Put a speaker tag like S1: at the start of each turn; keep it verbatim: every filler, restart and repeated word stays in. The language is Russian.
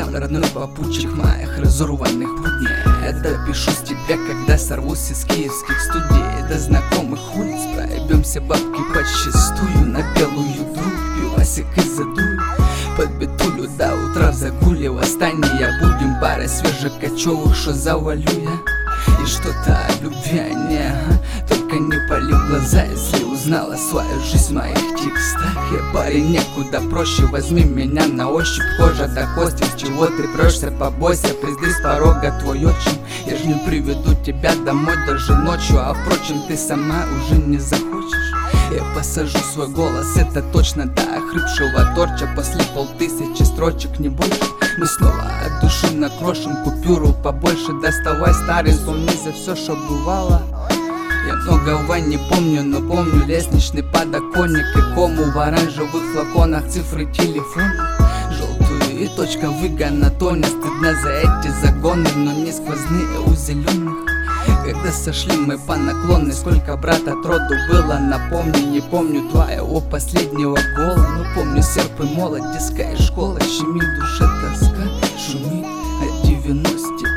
S1: Он родной попутчик моих разорванных будней. Это пишу с тебя, когда сорвусь из киевских студий. До знакомых улиц проебемся бабки подчистую. На белую друг пивасик и задую. Под битулю до утра в загуле восстания будем. Парой свежих кочевых, что завалю я. И что-то о любви, а не, только не пали в глаза, если узнала свою жизнь в моих текстах. Я парень, некуда проще, возьми меня на ощупь. Кожа до кости, с чего ты прешься, побойся. Пизды с порога твой отчим. Я ж не приведу тебя домой даже ночью. А впрочем, ты сама уже не захочешь. Я посажу свой голос, это точно, до охрипшего торча. После полтысячи строчек, не больше. Мы снова от души накрошим купюру побольше. Доставай старый, вспомни за все, что бывало. Я многого не помню, но помню лестничный подоконник и кому в оранжевых флаконах цифры телефона. Желтую и точка выгона тоне. Стыдно за эти загоны, но не сквозные у зеленых. Когда сошли мы по наклонной, сколько брат от роду было, напомни, не помню твоего последнего гола. Но помню серп и молот, детская школа, щемит душе тоска, шумит о девяносте.